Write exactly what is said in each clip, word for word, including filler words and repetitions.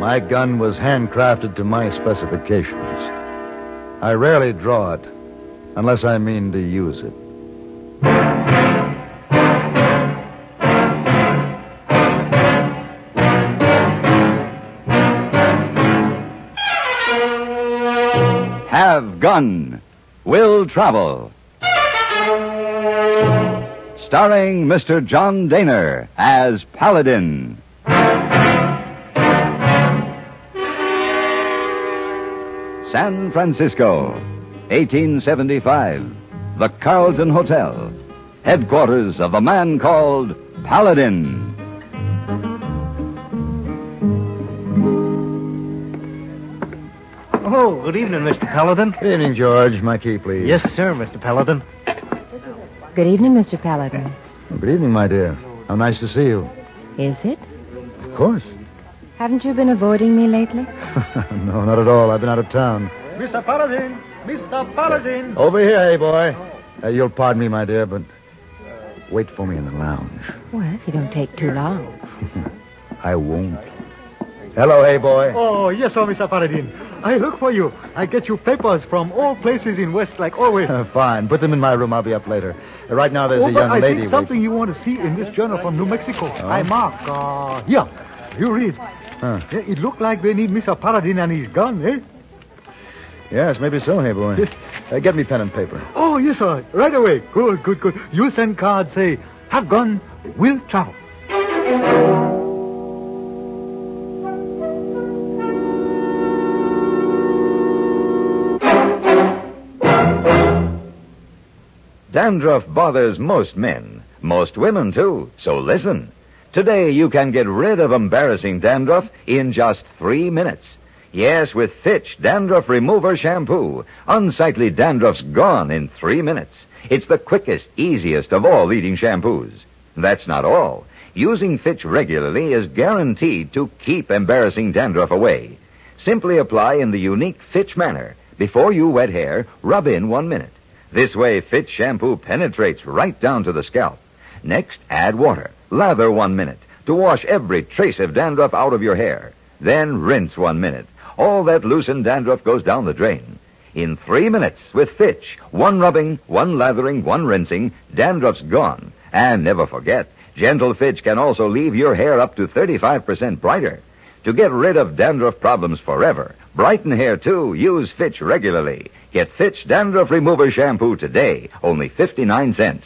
My gun was handcrafted to my specifications. I rarely draw it, unless I mean to use it. Have Gun, Will Travel. Starring Mister John Dehner as Paladin. San Francisco, eighteen seventy-five. The Carlton Hotel, headquarters of the man called Paladin. Oh, good evening, Mister Paladin. Good evening, George. My key, please. Yes, sir, Mister Paladin. Good evening, Mister Paladin. Good evening, my dear. How nice to see you. Is it? Of course. Haven't you been avoiding me lately? No, not at all. I've been out of town. Mister Paladin! Mister Paladin! Over here, hey, boy. Uh, you'll pardon me, my dear, but wait for me in the lounge. Well, if you don't take too long. I won't. Hello, hey, boy. Oh, yes, sir, Mister Paladin. I look for you. I get you papers from all places in West, like always. Uh, fine. Put them in my room. I'll be up later. Uh, right now, there's oh, a young I lady. think something you want to see in this journal from New Mexico. Oh? I mark. Uh, here. You read. Huh. Yeah, it looked like they need Mister Paladin and his gun, eh? Yes, maybe so, hey, boy. uh, get me pen and paper. Oh, yes, sir. Right away. Good, good, good. You send cards, say, have gun, will travel. Dandruff bothers most men, most women, too, so listen. Today you can get rid of embarrassing dandruff in just three minutes. Yes, with Fitch Dandruff Remover Shampoo. Unsightly dandruff's gone in three minutes. It's the quickest, easiest of all leading shampoos. That's not all. Using Fitch regularly is guaranteed to keep embarrassing dandruff away. Simply apply in the unique Fitch manner. Before you wet hair, rub in one minute. This way, Fitch shampoo penetrates right down to the scalp. Next, add water. Lather one minute to wash every trace of dandruff out of your hair. Then rinse one minute. All that loosened dandruff goes down the drain. In three minutes, with Fitch, one rubbing, one lathering, one rinsing, dandruff's gone. And never forget, gentle Fitch can also leave your hair up to thirty-five percent brighter. To get rid of dandruff problems forever, brighten hair too, use Fitch regularly. Get Fitch Dandruff Remover Shampoo today, only fifty-nine cents.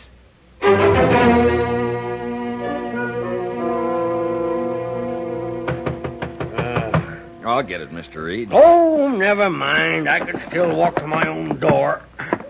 I'll get it, Mister Reed. Oh, never mind. I can still walk to my own door.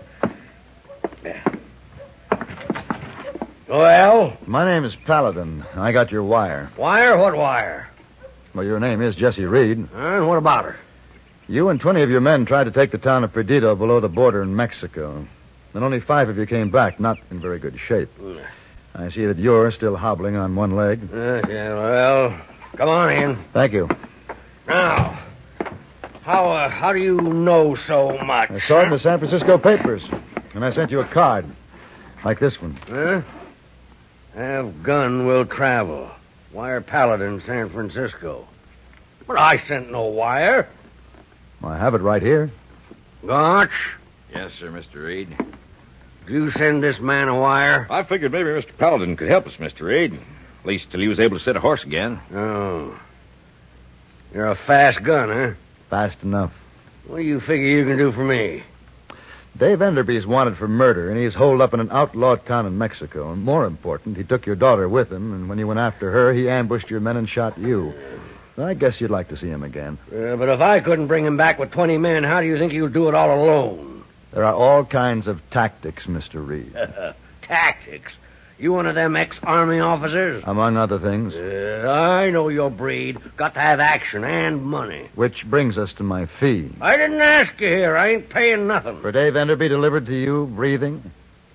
Well? My name is Paladin. I got your wire. Wire? What wire? Well, your name is Jesse Reed. And what about her? You and twenty of your men tried to take the town of Perdido below the border in Mexico. And only five of you came back, not in very good shape. Mm. I see that you're still hobbling on one leg. Uh, yeah, well, come on in. Thank you. Now, how uh, how do you know so much? I saw it in the San Francisco papers, and I sent you a card, like this one. Huh? Have gun will travel. Wire Paladin, San Francisco. But I sent no wire. Well, I have it right here. Gotch? Yes, sir, Mister Reed. Did you send this man a wire? I figured maybe Mister Paladin could help us, Mister Reed. At least till he was able to sit a horse again. Oh. You're a fast gun, huh? Fast enough. What do you figure you can do for me? Dave Enderby's wanted for murder, and he's holed up in an outlaw town in Mexico. And more important, he took your daughter with him, and when you went after her, he ambushed your men and shot you. I guess you'd like to see him again. Uh, but if I couldn't bring him back with twenty men, how do you think you'll do it all alone? There are all kinds of tactics, Mister Reed. Tactics? You one of them ex-army officers? Among other things. Uh, I know your breed. Got to have action and money. Which brings us to my fee. I didn't ask you here. I ain't paying nothing. For Dave Enderby delivered to you, breathing?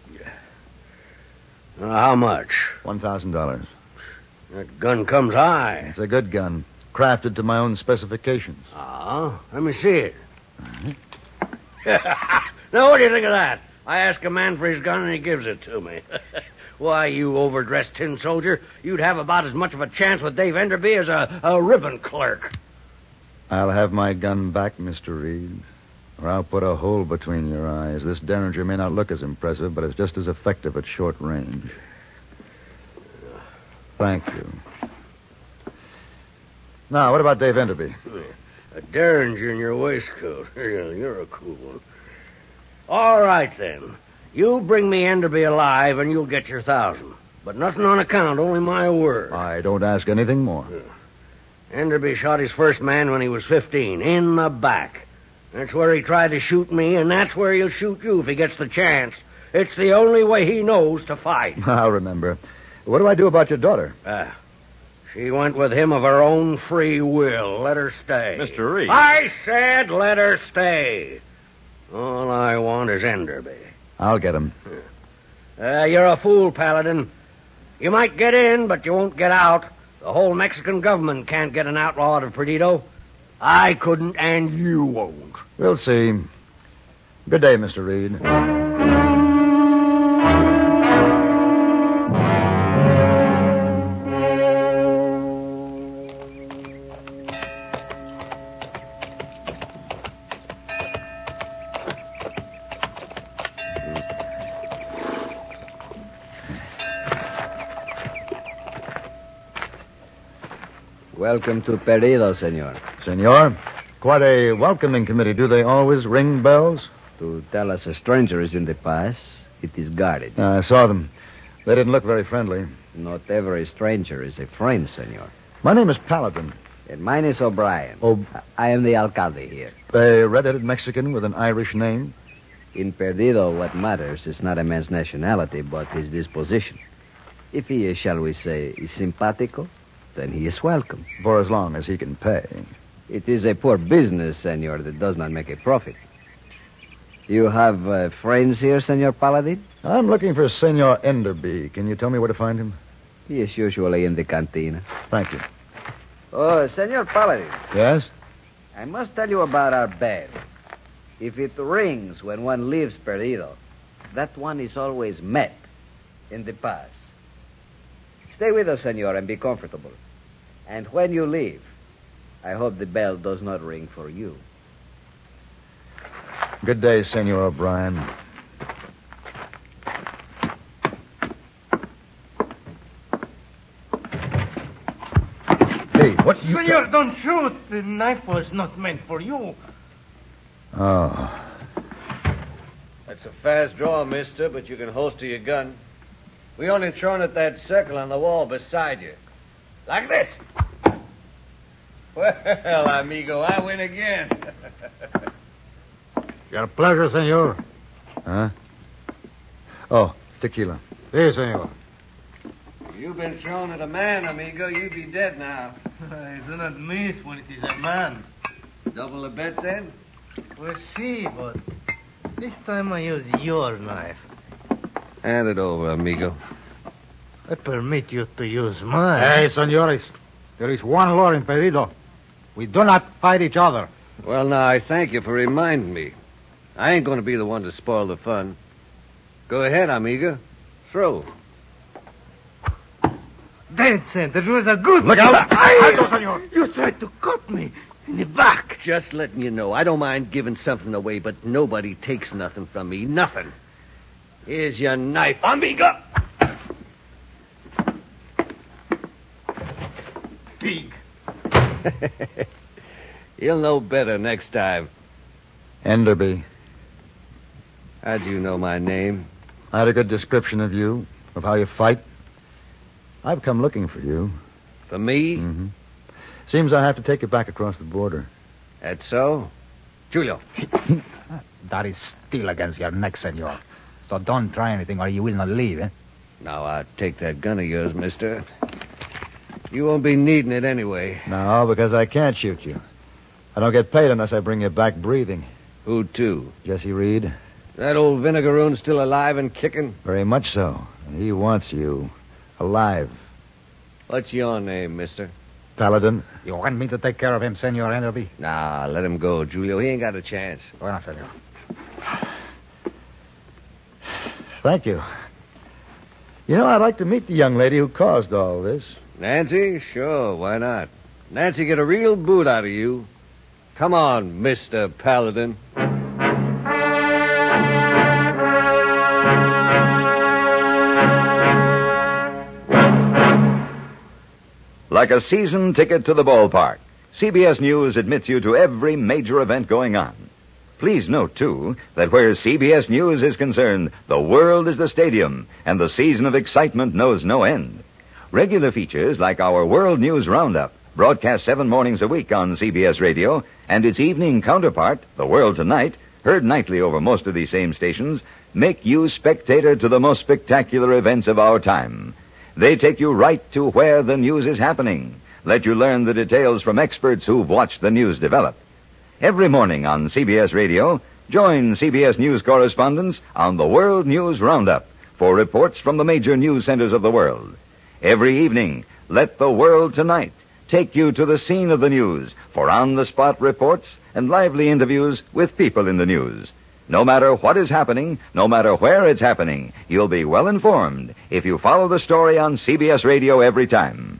Uh, how much? One thousand dollars. That gun comes high. It's a good gun. Crafted to my own specifications. Ah, let me see it. Now, what do you think of that? I ask a man for his gun and he gives it to me. Why, you overdressed tin soldier, you'd have about as much of a chance with Dave Enderby as a, a ribbon clerk. I'll have my gun back, Mister Reed, or I'll put a hole between your eyes. This Derringer may not look as impressive, but it's just as effective at short range. Thank you. Now, what about Dave Enderby? A Derringer in your waistcoat. You're a cool one. All right, then. You bring me Enderby alive, and you'll get your thousand. But nothing on account, only my word. I don't ask anything more. Enderby shot his first man when he was fifteen, in the back. That's where he tried to shoot me, and that's where he'll shoot you if he gets the chance. It's the only way he knows to fight. I'll remember. What do I do about your daughter? Ah, she went with him of her own free will. Let her stay. Mister Reed. I said let her stay. All I want is Enderby. I'll get him. Uh, you're a fool, Paladin. You might get in, but you won't get out. The whole Mexican government can't get an outlaw out of Perdido. I couldn't, and you won't. We'll see. Good day, Mister Reed. Welcome to Perdido, senor. Senor, quite a welcoming committee. Do they always ring bells? To tell us a stranger is in the pass, it is guarded. Uh, I saw them. They didn't look very friendly. Not every stranger is a friend, senor. My name is Paladin. And mine is O'Brien. Oh. I am the alcalde here. A red-headed Mexican with an Irish name? In Perdido, what matters is not a man's nationality, but his disposition. If he is, shall we say, is simpatico, then he is welcome. For as long as he can pay. It is a poor business, senor, that does not make a profit. You have uh, friends here, Senor Paladin? I'm looking for Senor Enderby. Can you tell me where to find him? He is usually in the cantina. Thank you. Oh, Senor Paladin. Yes? I must tell you about our bell. If it rings when one leaves Perdido, that one is always met in the pass. Stay with us, senor, and be comfortable. And when you leave, I hope the bell does not ring for you. Good day, Senor O'Brien. Hey, what you... Senor, don't shoot. The knife was not meant for you. Oh. That's a fast draw, mister, but you can holster your gun. We only thrown at that circle on the wall beside you. Like this. Well, amigo, I win again. Your pleasure, senor. Huh? Oh, tequila. Si, senor. You've been thrown at a man, amigo. You'd be dead now. I do not miss when it is a man. Double the bet, then? We'll see, but this time I use your knife. Hand it over, amigo. I permit you to use mine. Hey, senores. There is one law in Perdido. We do not fight each other. Well, now, I thank you for reminding me. I ain't going to be the one to spoil the fun. Go ahead, amigo. Throw. Vincent, it was a good... Look out! I, senor. You tried to cut me in the back. Just letting you know, I don't mind giving something away, but nobody takes nothing from me. Nothing. Here's your knife, amigo. Pig. You'll know better next time. Enderby. How'd you know my name? I had a good description of you, of how you fight. I've come looking for you. For me? Mm-hmm. Seems I have to take you back across the border. That's so? Julio. That is still against your neck, senor. So don't try anything or you will not leave, eh? Now, I'll take that gun of yours, mister. You won't be needing it anyway. No, because I can't shoot you. I don't get paid unless I bring you back breathing. Who to? Jesse Reed. That old vinegaroon still alive and kicking? Very much so. And he wants you alive. What's your name, mister? Paladin. You want me to take care of him, Senor Enderby? Nah, let him go, Julio. He ain't got a chance. Bueno, senor. Thank you. You know, I'd like to meet the young lady who caused all this. Nancy? Sure, why not? Nancy get a real boot out of you. Come on, Mister Paladin. Like a season ticket to the ballpark, C B S News admits you to every major event going on. Please note, too, that where C B S News is concerned, the world is the stadium, and the season of excitement knows no end. Regular features like our World News Roundup, broadcast seven mornings a week on C B S Radio, and its evening counterpart, The World Tonight, heard nightly over most of these same stations, make you spectator to the most spectacular events of our time. They take you right to where the news is happening, let you learn the details from experts who've watched the news develop. Every morning on C B S Radio, join C B S News correspondents on the World News Roundup for reports from the major news centers of the world. Every evening, let The World Tonight take you to the scene of the news for on-the-spot reports and lively interviews with people in the news. No matter what is happening, no matter where it's happening, you'll be well informed if you follow the story on C B S Radio every time.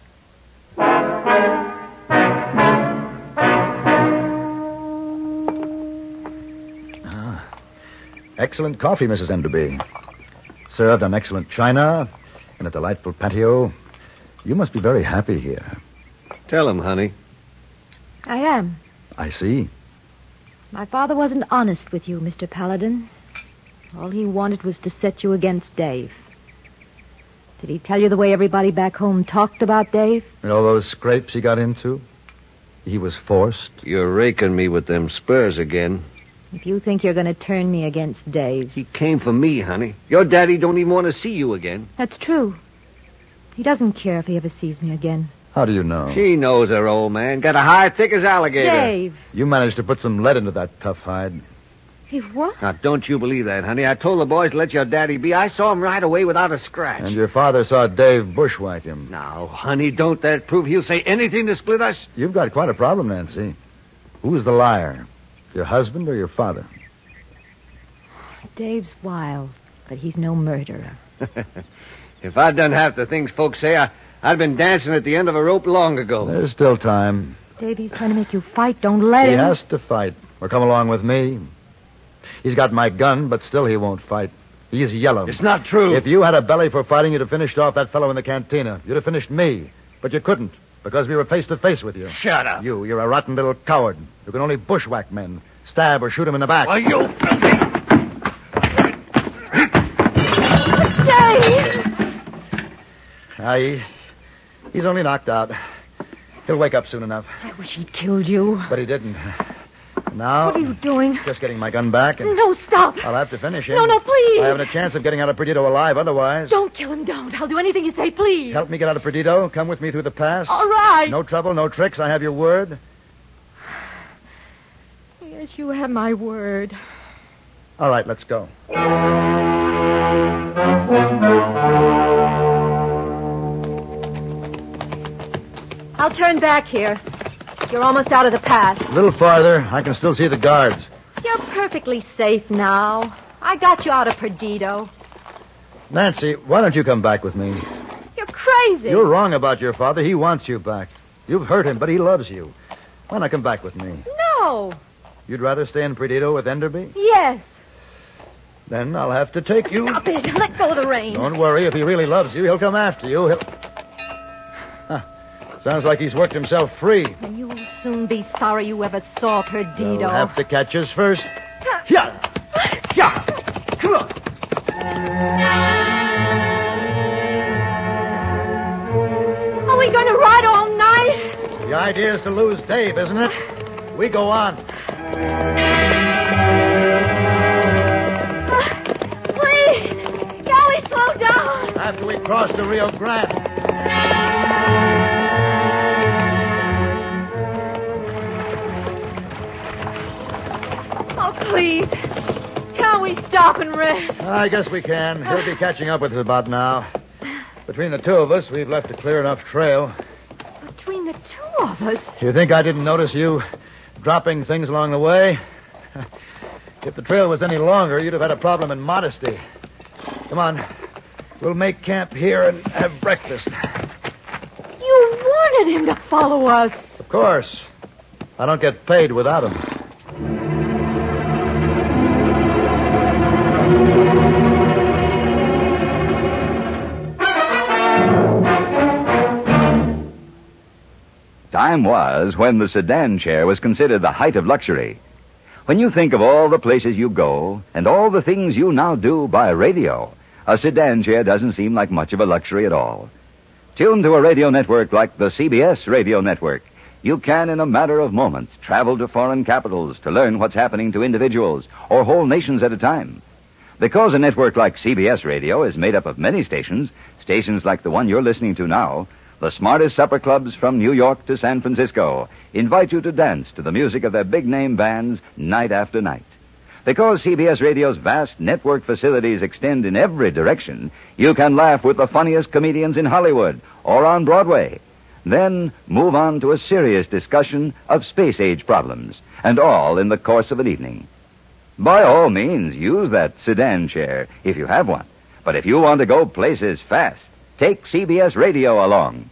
Ah, excellent coffee, Missus Enderby. Served on excellent china and a delightful patio. You must be very happy here. Tell him, honey. I am. I see. My father wasn't honest with you, Mister Paladin. All he wanted was to set you against Dave. Did he tell you the way everybody back home talked about Dave? And all those scrapes he got into? He was forced. You're raking me with them spurs again. If you think you're going to turn me against Dave... He came for me, honey. Your daddy don't even want to see you again. That's true. He doesn't care if he ever sees me again. How do you know? She knows her, old man. Got a hide thick as alligator. Dave! You managed to put some lead into that tough hide. He what? Now, don't you believe that, honey. I told the boys to let your daddy be. I saw him right away without a scratch. And your father saw Dave bushwhack him. Now, honey, don't that prove he'll say anything to split us? You've got quite a problem, Nancy. Who's the liar? Your husband or your father? Dave's wild, but he's no murderer. If I'd done half the things folks say, I... I'd been dancing at the end of a rope long ago. There's still time. Dave, he's trying to make you fight. Don't let he him. He has to fight. Or come along with me. He's got my gun, but still he won't fight. He's yellow. It's not true. If you had a belly for fighting, you'd have finished off that fellow in the cantina. You'd have finished me. But you couldn't, because we were face to face with you. Shut up. You, you're a rotten little coward. You can only bushwhack men. Stab or shoot them in the back. Why, you... Dave! I... He's only knocked out. He'll wake up soon enough. I wish he'd killed you. But he didn't. Now... What are you doing? Just getting my gun back. And no, stop. I'll have to finish him. No, no, please. I haven't a chance of getting out of Perdido alive otherwise. Don't kill him, don't. I'll do anything you say, please. Help me get out of Perdido. Come with me through the pass. All right. No trouble, no tricks. I have your word. Yes, you have my word. All right, let's go. I'll turn back here. You're almost out of the path. A little farther. I can still see the guards. You're perfectly safe now. I got you out of Perdido. Nancy, why don't you come back with me? You're crazy. You're wrong about your father. He wants you back. You've hurt him, but he loves you. Why not come back with me? No. You'd rather stay in Perdido with Enderby? Yes. Then I'll have to take you. Stop it. Let go of the reins. Don't worry. If he really loves you, he'll come after you. He'll... Huh. Sounds like he's worked himself free. And you'll soon be sorry you ever saw Perdido. You'll have to catch us first. Yeah. Yeah. Come on. Are we going to ride all night? The idea is to lose Dave, isn't it? We go on. Uh, please, can we slow down? After we cross the Rio Grande. Oh, please. Can't we stop and rest? I guess we can. He'll be catching up with us about now. Between the two of us, we've left a clear enough trail. Between the two of us? You think I didn't notice you dropping things along the way? If the trail was any longer, you'd have had a problem in modesty. Come on. We'll make camp here and have breakfast. You wanted him to follow us. Of course. I don't get paid without him. Time was when the sedan chair was considered the height of luxury. When you think of all the places you go and all the things you now do by radio, a sedan chair doesn't seem like much of a luxury at all. Tuned to a radio network like the C B S radio network, you can, in a matter of moments, travel to foreign capitals to learn what's happening to individuals or whole nations at a time. Because a network like C B S radio is made up of many stations, stations like the one you're listening to now, the smartest supper clubs from New York to San Francisco invite you to dance to the music of their big-name bands night after night. Because C B S Radio's vast network facilities extend in every direction, you can laugh with the funniest comedians in Hollywood or on Broadway. Then move on to a serious discussion of space-age problems, and all in the course of an evening. By all means, use that sedan chair if you have one. But if you want to go places fast, take C B S Radio along.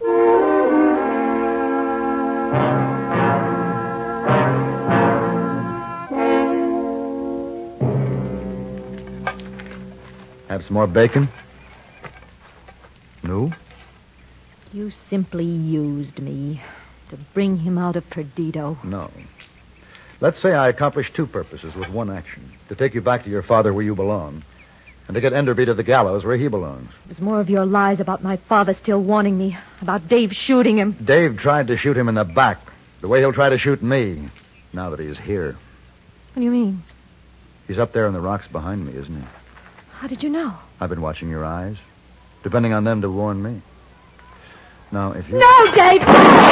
Have some more bacon? No? You simply used me to bring him out of Perdido. No. Let's say I accomplished two purposes with one action. To take you back to your father where you belong, and to get Enderby to the gallows where he belongs. It was more of your lies about my father still warning me, about Dave shooting him. Dave tried to shoot him in the back, the way he'll try to shoot me, now that he's here. What do you mean? He's up there in the rocks behind me, isn't he? How did you know? I've been watching your eyes, depending on them to warn me. Now, if you... No, Dave!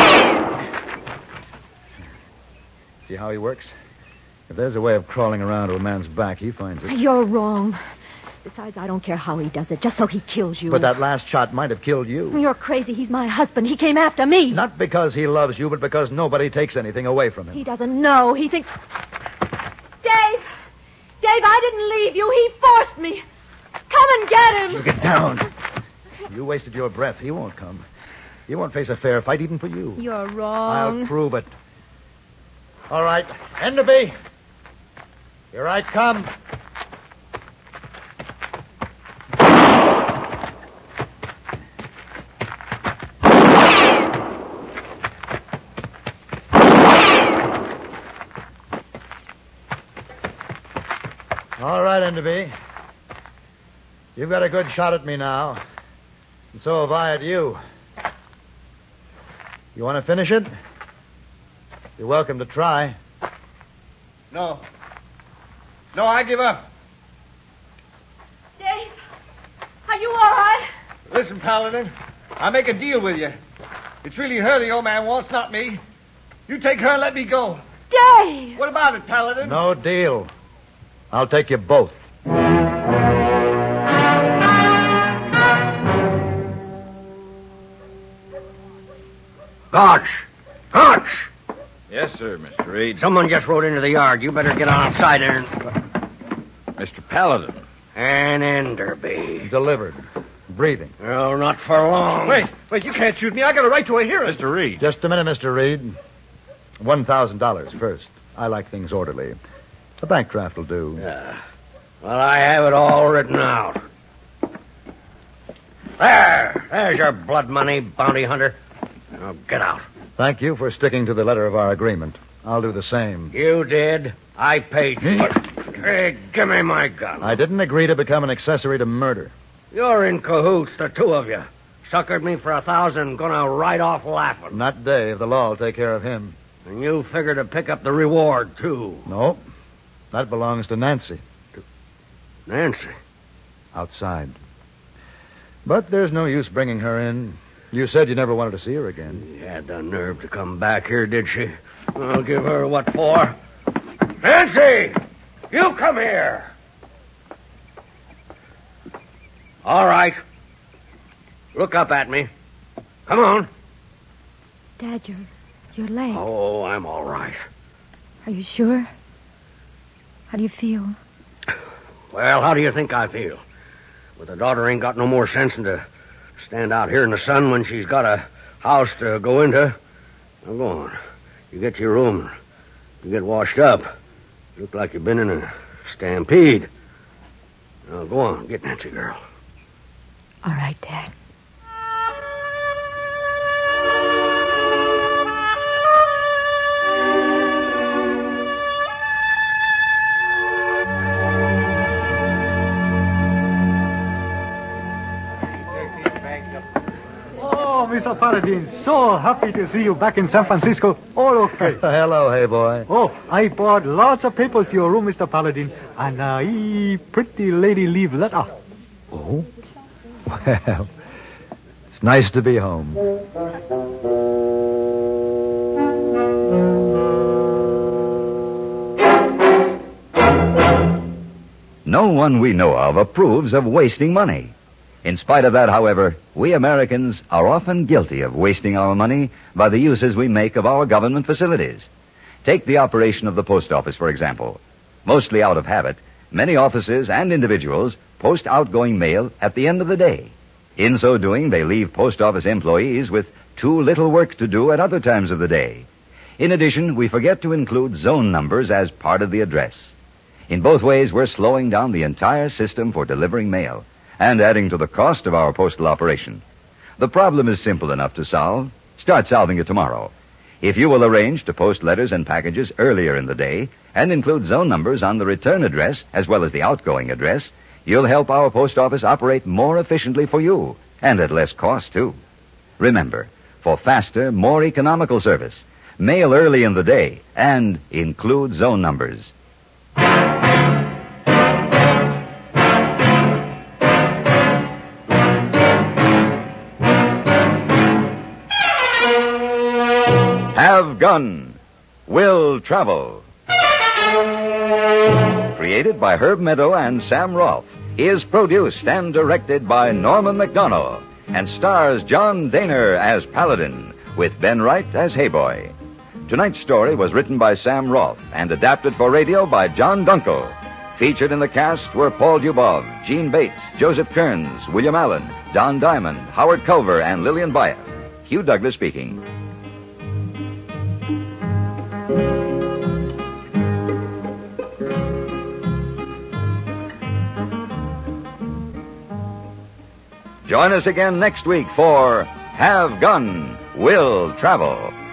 See how he works? If there's a way of crawling around to a man's back, he finds it. You're wrong. Besides, I don't care how he does it, just so he kills you. But that last shot might have killed you. You're crazy. He's my husband. He came after me. Not because he loves you, but because nobody takes anything away from him. He doesn't know. He thinks... Dave! Dave, I didn't leave you. He forced me. Come and get him. You get down. You wasted your breath. He won't come. He won't face a fair fight even for you. You're wrong. I'll prove it. All right. Enderby. Here I come. All right, Enderby. You've got a good shot at me now. And so have I at you. You want to finish it? You're welcome to try. No. No, I give up. Dave, are you all right? Listen, Paladin, I'll make a deal with you. It's really her the old man wants, not me. You take her and let me go. Dave! What about it, Paladin? No deal. I'll take you both. Gotch! Gotch! Yes, sir, Mister Reed. Someone just rode into the yard. You better get on outside there and... Mister Paladin. And Enderby. Delivered. Breathing. Well, not for long. Wait, wait, you can't shoot me. I got a right to a hearing. Mister Reed. Just a minute, Mister Reed. One thousand dollars first. I like things orderly. A bank draft will do. Yeah. Well, I have it all written out. There. There's your blood money, bounty hunter. Now get out. Thank you for sticking to the letter of our agreement. I'll do the same. You did. I paid you. Hey, give me my gun. I didn't agree to become an accessory to murder. You're in cahoots, the two of you. Suckered me for a thousand, gonna ride off laughing. Not Dave. The law will take care of him. And you figure to pick up the reward, too. No. That belongs to Nancy. Nancy? Outside. But there's no use bringing her in. You said you never wanted to see her again. She had the nerve to come back here, did she? I'll give her what for. Nancy! You come here! All right. Look up at me. Come on. Dad, your, your leg. Oh, I'm all right. Are you sure? How do you feel? Well, how do you think I feel? With a daughter ain't got no more sense than to stand out here in the sun when she's got a house to go into. Now, go on. You get to your room. You get washed up. You look like you've been in a stampede. Now, go on. Get Nancy, girl. All right, Dad. Oh, Mister Paladin, so happy to see you back in San Francisco. All okay. Hello, hey boy. Oh, I brought lots of papers to your room, Mister Paladin, and a uh, pretty lady leave letter. Oh? Well, it's nice to be home. No one we know of approves of wasting money. In spite of that, however, we Americans are often guilty of wasting our money by the uses we make of our government facilities. Take the operation of the post office, for example. Mostly out of habit, many offices and individuals post outgoing mail at the end of the day. In so doing, they leave post office employees with too little work to do at other times of the day. In addition, we forget to include zone numbers as part of the address. In both ways, we're slowing down the entire system for delivering mail and adding to the cost of our postal operation. The problem is simple enough to solve. Start solving it tomorrow. If you will arrange to post letters and packages earlier in the day and include zone numbers on the return address as well as the outgoing address, you'll help our post office operate more efficiently for you and at less cost, too. Remember, for faster, more economical service, mail early in the day and include zone numbers. Have Gun, Will Travel. Created by Herb Meadow and Sam Rolfe, is produced and directed by Norman McDonough, and stars John Daner as Paladin, with Ben Wright as Hayboy. Tonight's story was written by Sam Rolfe and adapted for radio by John Dunkel. Featured in the cast were Paul Dubov, Gene Bates, Joseph Kearns, William Allen, Don Diamond, Howard Culver, and Lillian Byatt. Hugh Douglas speaking. Join us again next week for Have Gun, Will Travel.